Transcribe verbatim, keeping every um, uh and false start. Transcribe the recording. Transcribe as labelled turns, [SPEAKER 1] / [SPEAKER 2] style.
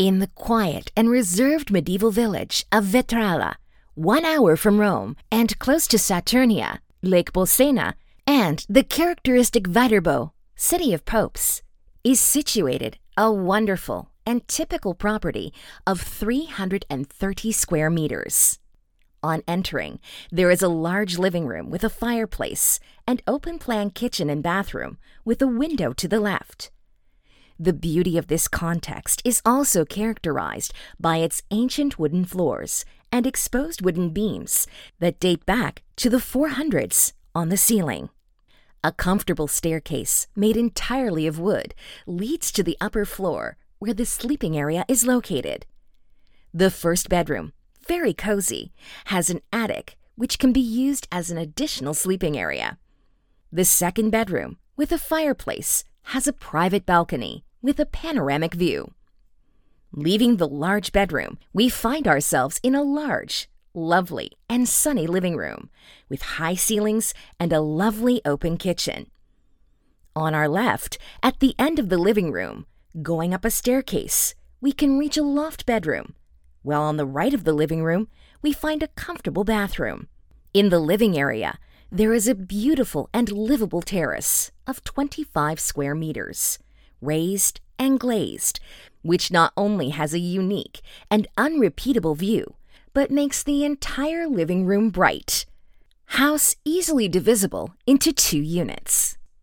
[SPEAKER 1] In the quiet and reserved medieval village of Vetralla, one hour from Rome and close to Saturnia, Lake Bolsena, and the characteristic Viterbo, city of popes, is situated a wonderful and typical property of three hundred thirty square meters. On entering, there is a large living room with a fireplace and open-plan kitchen and bathroom with a window to the left. The beauty of this context is also characterized by its ancient wooden floors and exposed wooden beams that date back to the four hundreds on the ceiling. A comfortable staircase made entirely of wood leads to the upper floor where the sleeping area is located. The first bedroom, very cozy, has an attic which can be used as an additional sleeping area. The second bedroom, with a fireplace, has a private balcony with a panoramic view. Leaving the large bedroom, we find ourselves in a large, lovely, and sunny living room with high ceilings and a lovely open kitchen. On our left, at the end of the living room, going up a staircase, we can reach a loft bedroom, while on the right of the living room, we find a comfortable bathroom. In the living area, there is a beautiful and livable terrace of twenty-five square meters, raised and glazed, which not only has a unique and unrepeatable view, but makes the entire living room bright. House easily divisible into two units.